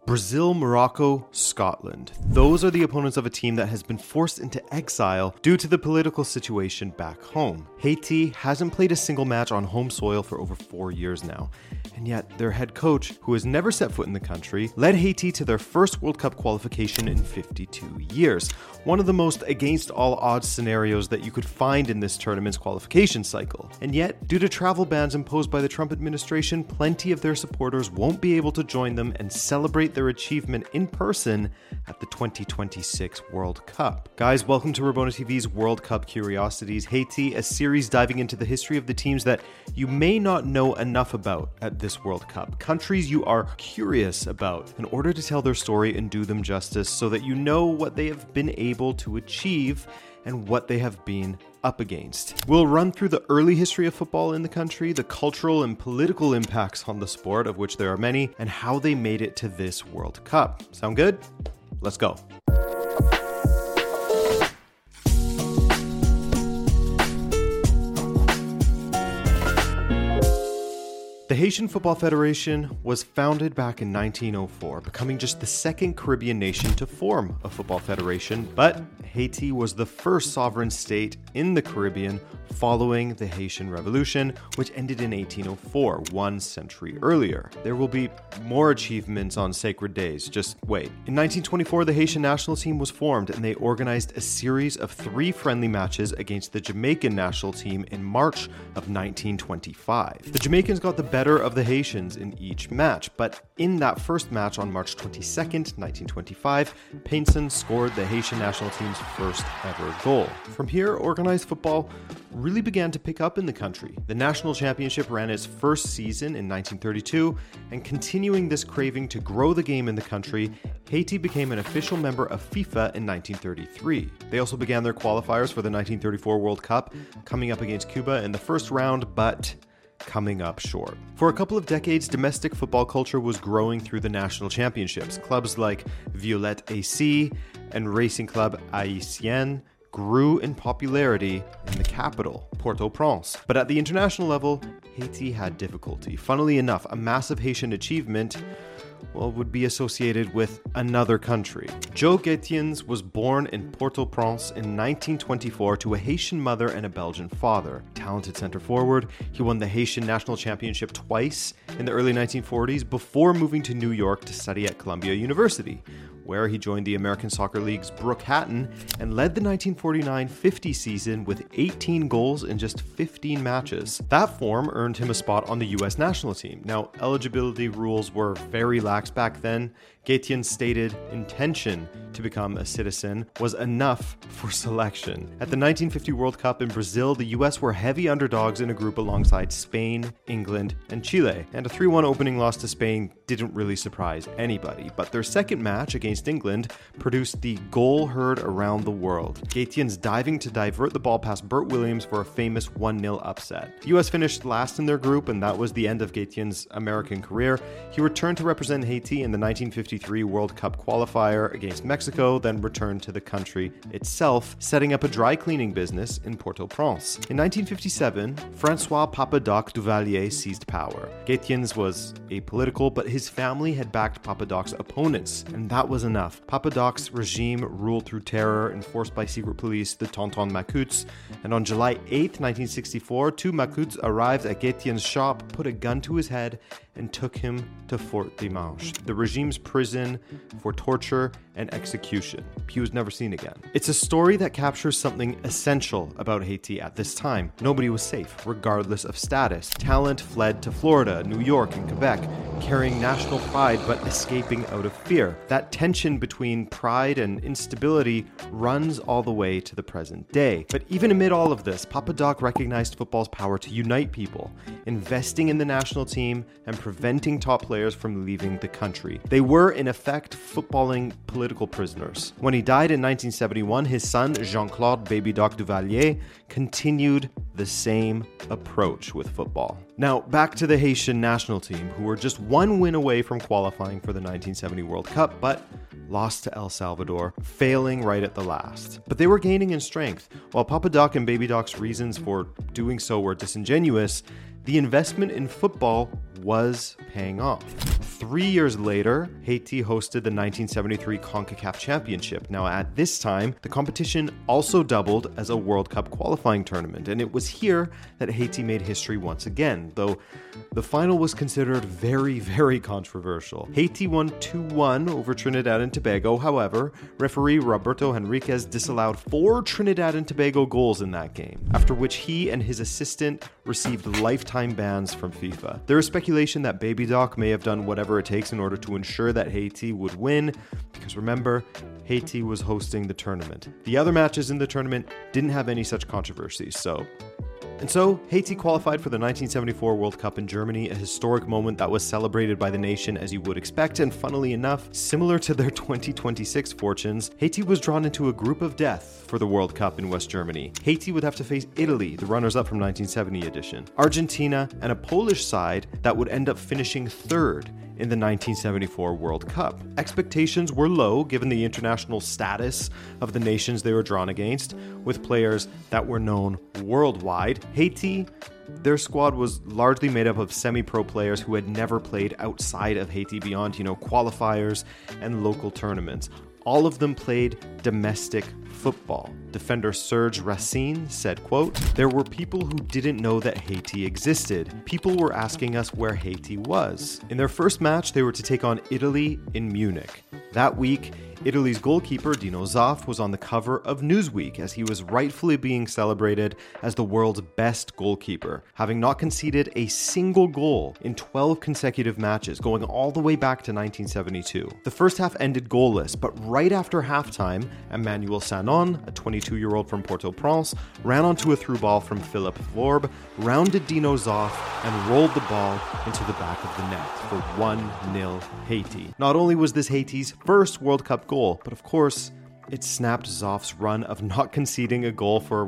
Brazil, Morocco, Scotland. Those are the opponents of a team that has been forced into exile due to the political situation back home. Haiti hasn't played a single match on home soil for over 4 years now, and yet their head coach, who has never set foot in the country, led Haiti to their first World Cup qualification in 52 years. One of the most against all odds scenarios that you could find in this tournament's qualification cycle. And yet, due to travel bans imposed by the Trump administration, plenty of their supporters won't be able to join them and celebrate their achievement in person at the 2026 World Cup. Guys, welcome to Rabona TV's World Cup Curiosities Haiti, a series diving into the history of the teams that you may not know enough about at this World Cup. Countries you are curious about in order to tell their story and do them justice so that you know what they have been able to achieve and what they have been up against. We'll run through the early history of football in the country, the cultural and political impacts on the sport, of which there are many, and how they made it to this World Cup. Sound good? Let's go. The Haitian Football Federation was founded back in 1904, becoming just the second Caribbean nation to form a football federation, but Haiti was the first sovereign state in the Caribbean following the Haitian Revolution, which ended in 1804, 1 century earlier. There will be more achievements on sacred days, just wait. In 1924, the Haitian national team was formed, and they organized a series of 3 friendly matches against the Jamaican national team in March of 1925. The Jamaicans got the better of the Haitians in each match, but in that first match on March 22nd, 1925, Painson scored the Haitian national team's first ever goal. From here, organized football really began to pick up in the country. The national championship ran its first season in 1932, and continuing this craving to grow the game in the country, Haiti became an official member of FIFA in 1933. They also began their qualifiers for the 1934 World Cup, coming up against Cuba in the first round, but coming up short. For a couple of decades, domestic football culture was growing through the national championships. Clubs like Violette AC and Racing Club Haïtien grew in popularity in the capital, Port-au-Prince. But at the international level, Haiti had difficulty. Funnily enough, a massive Haitian achievement would be associated with another country. Joe Guetiens was born in Port-au-Prince in 1924 to a Haitian mother and a Belgian father. Talented center forward, he won the Haitian national championship twice in the early 1940s before moving to New York to study at Columbia University, where he joined the American Soccer League's Brooke Hatton and led the 1949-50 season with 18 goals in just 15 matches. That form earned him a spot on the U.S. national team. Now, eligibility rules were very lax back then. Guetien's stated intention to become a citizen was enough for selection. At the 1950 World Cup in Brazil, the US were heavy underdogs in a group alongside Spain, England, and Chile. And a 3-1 opening loss to Spain didn't really surprise anybody. But their second match against England produced the goal heard around the world. Guetiens diving to divert the ball past Bert Williams for a famous 1-0 upset. The US finished last in their group, and that was the end of Guetiens' American career. He returned to represent Haiti in the 1953 World Cup qualifier against Mexico, then returned to the country itself, setting up a dry cleaning business in Port-au-Prince. In 1957, Francois Papa Doc Duvalier seized power. Guetiens was apolitical, but his family had backed Papa Doc's opponents, and that was enough. Papa Doc's regime ruled through terror, enforced by secret police, the Tonton Macoutes, and on July 8, 1964, 2 Macoutes arrived at Guetiens' shop, put a gun to his head, and took him to Fort Dimanche, the regime's prison for torture and execution. He was never seen again. It's a story that captures something essential about Haiti at this time. Nobody was safe, regardless of status. Talent fled to Florida, New York, and Quebec, carrying national pride but escaping out of fear. That tension between pride and instability runs all the way to the present day. But even amid all of this, Papa Doc recognized football's power to unite people, investing in the national team and preventing top players from leaving the country. They were, in effect, footballing political prisoners. When he died in 1971, his son, Jean-Claude Baby Doc Duvalier, continued the same approach with football. Now, back to the Haitian national team, who were just 1 win away from qualifying for the 1970 World Cup, but lost to El Salvador, failing right at the last. But they were gaining in strength. While Papa Doc and Baby Doc's reasons for doing so were disingenuous, the investment in football was paying off. 3 years later, Haiti hosted the 1973 CONCACAF Championship. Now, at this time, the competition also doubled as a World Cup qualifying tournament, and it was here that Haiti made history once again, though the final was considered very, very controversial. Haiti won 2-1 over Trinidad and Tobago. However, referee Roberto Henriquez disallowed 4 Trinidad and Tobago goals in that game, after which he and his assistant received lifetime bans from FIFA. There is speculation that Baby Doc may have done whatever it takes in order to ensure that Haiti would win, because remember, Haiti was hosting the tournament. The other matches in the tournament didn't have any such controversies, So Haiti qualified for the 1974 World Cup in Germany, a historic moment that was celebrated by the nation as you would expect, and funnily enough, similar to their 2026 fortunes, Haiti was drawn into a group of death for the World Cup in West Germany. Haiti would have to face Italy, the runners-up from 1970 edition, Argentina, and a Polish side that would end up finishing third in the 1974 World Cup. Expectations were low given the international status of the nations they were drawn against, with players that were known worldwide. Haiti, their squad was largely made up of semi-pro players who had never played outside of Haiti beyond, qualifiers and local tournaments. All of them played domestic football. Defender Serge Racine said, quote, "There were people who didn't know that Haiti existed. People were asking us where Haiti was." In their first match, they were to take on Italy in Munich. That week, Italy's goalkeeper, Dino Zoff, was on the cover of Newsweek as he was rightfully being celebrated as the world's best goalkeeper, having not conceded a single goal in 12 consecutive matches, going all the way back to 1972. The first half ended goalless, but right after halftime, Emmanuel Sanon, a 22-year-old from Port-au-Prince, ran onto a through ball from Philippe Vorbe, rounded Dino Zoff, and rolled the ball into the back of the net for 1-0 Haiti. Not only was this Haiti's first World Cup goal, but of course, it snapped Zoff's run of not conceding a goal for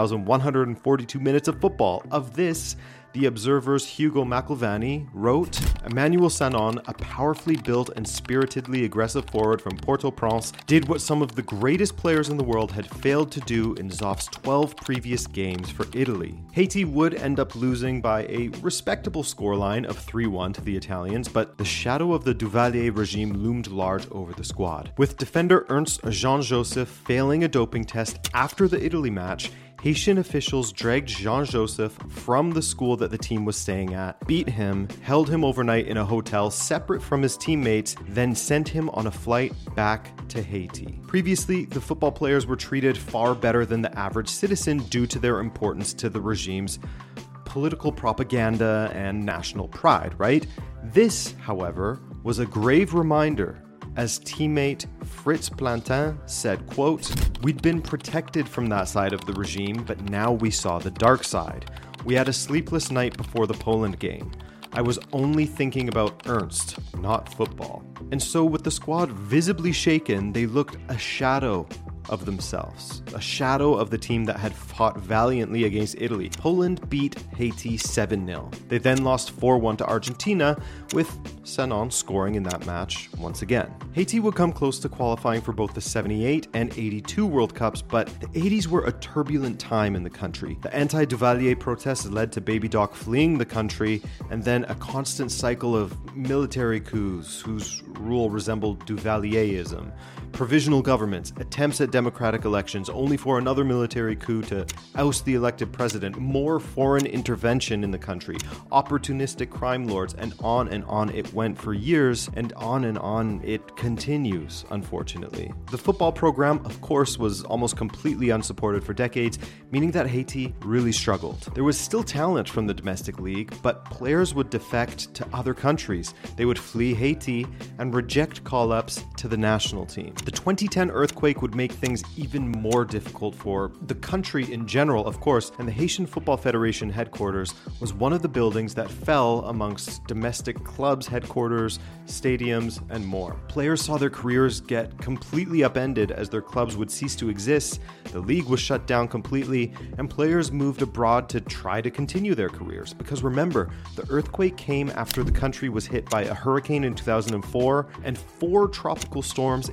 1,142 minutes of football. Of this, The Observer's Hugo McIlvanney wrote, "Emmanuel Sanon, a powerfully built and spiritedly aggressive forward from Port-au-Prince, did what some of the greatest players in the world had failed to do in Zoff's 12 previous games for Italy." Haiti would end up losing by a respectable scoreline of 3-1 to the Italians, but the shadow of the Duvalier regime loomed large over the squad. With defender Ernst Jean-Joseph failing a doping test after the Italy match, Haitian officials dragged Jean-Joseph from the school that the team was staying at, beat him, held him overnight in a hotel separate from his teammates, then sent him on a flight back to Haiti. Previously, the football players were treated far better than the average citizen due to their importance to the regime's political propaganda and national pride, right? This, however, was a grave reminder, as teammate Fritz Plantin said, quote, "We'd been protected from that side of the regime, but now we saw the dark side. We had a sleepless night before the Poland game. I was only thinking about Ernst, not football." And so with the squad visibly shaken, they looked a shadow of themselves, a shadow of the team that had fought valiantly against Italy. Poland beat Haiti 7-0. They then lost 4-1 to Argentina, with Sanon scoring in that match once again. Haiti would come close to qualifying for both the 78 and 82 World Cups, but the 80s were a turbulent time in the country. The anti-Duvalier protests led to Baby Doc fleeing the country, and then a constant cycle of military coups whose rule resembled Duvalierism, provisional governments, attempts at democratic elections, only for another military coup to oust the elected president, more foreign intervention in the country, opportunistic crime lords, and on it went for years, and on it continues, unfortunately. The football program, of course, was almost completely unsupported for decades, meaning that Haiti really struggled. There was still talent from the domestic league, but players would defect to other countries. They would flee Haiti and reject call-ups to the national team. The 2010 earthquake would make things even more difficult for the country in general, of course, and the Haitian Football Federation headquarters was one of the buildings that fell amongst domestic clubs, headquarters, stadiums, and more. Players saw their careers get completely upended as their clubs would cease to exist, the league was shut down completely, and players moved abroad to try to continue their careers. Because remember, the earthquake came after the country was hit by a hurricane in 2004 and 4 tropical storms in 4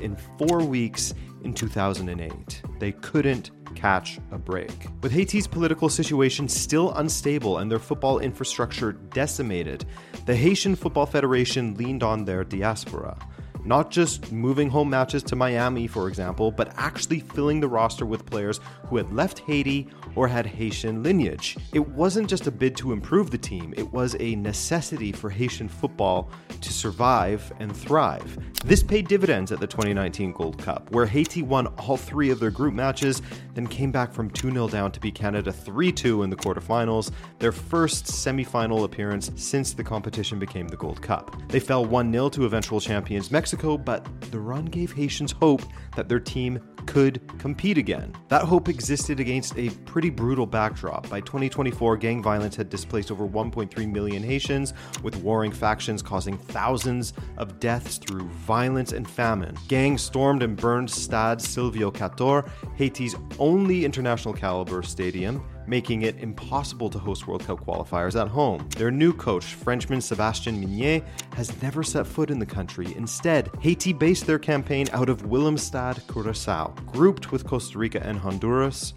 4 weeks in 2008. They couldn't catch a break. With Haiti's political situation still unstable and their football infrastructure decimated, the Haitian Football Federation leaned on their diaspora. Not just moving home matches to Miami, for example, but actually filling the roster with players who had left Haiti or had Haitian lineage. It wasn't just a bid to improve the team, it was a necessity for Haitian football to survive and thrive. This paid dividends at the 2019 Gold Cup, where Haiti won all 3 of their group matches, then came back from 2-0 down to beat Canada 3-2 in the quarterfinals, their first semi-final appearance since the competition became the Gold Cup. They fell 1-0 to eventual champions Mexico, but the run gave Haitians hope that their team could compete again. That hope existed against a pretty brutal backdrop. By 2024, gang violence had displaced over 1.3 million Haitians, with warring factions causing thousands of deaths through violence and famine. Gangs stormed and burned Stade Silvio Cator, Haiti's only international caliber stadium, making it impossible to host World Cup qualifiers at home. Their new coach, Frenchman Sébastien Mignet, has never set foot in the country. Instead, Haiti based their campaign out of Willemstad, Curaçao. Grouped with Costa Rica and Honduras,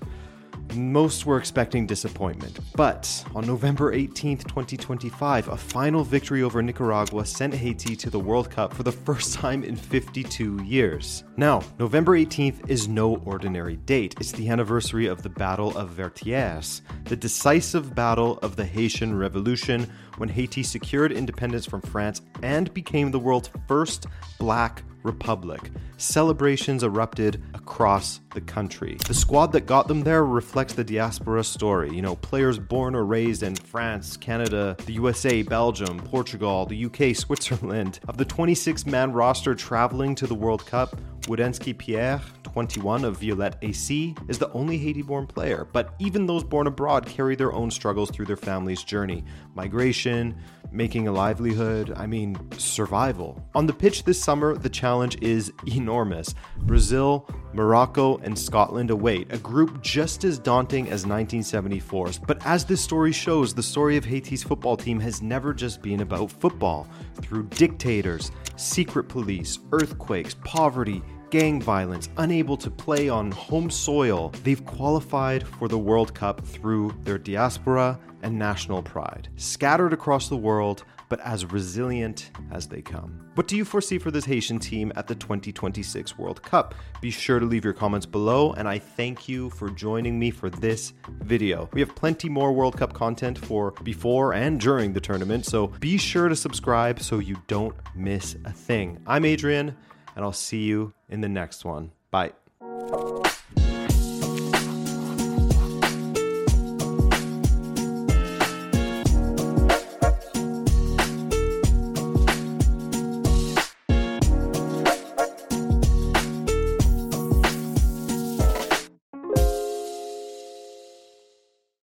most were expecting disappointment. But on November 18th, 2025, a final victory over Nicaragua sent Haiti to the World Cup for the first time in 52 years. Now, November 18th is no ordinary date. It's the anniversary of the Battle of Vertières, the decisive battle of the Haitian Revolution, when Haiti secured independence from France and became the world's first Black republic. Celebrations erupted across the country. The squad that got them there reflects the diaspora story. You know, players born or raised in France, Canada, the USA, Belgium, Portugal, the UK, Switzerland. Of the 26-man roster traveling to the World Cup, Woodensky Pierre, 21 of Violette AC, is the only Haiti-born player. But even those born abroad carry their own struggles through their family's journey. Migration, making a livelihood, survival. On the pitch this summer, the challenge is enormous. Brazil, Morocco, and Scotland await, a group just as daunting as 1974's. But as this story shows, the story of Haiti's football team has never just been about football. Through dictators, secret police, earthquakes, poverty, gang violence, unable to play on home soil, they've qualified for the World Cup through their diaspora and national pride. Scattered across the world, but as resilient as they come. What do you foresee for this Haitian team at the 2026 World Cup? Be sure to leave your comments below, and I thank you for joining me for this video. We have plenty more World Cup content for before and during the tournament, so be sure to subscribe so you don't miss a thing. I'm Adrian, and I'll see you in the next one. Bye.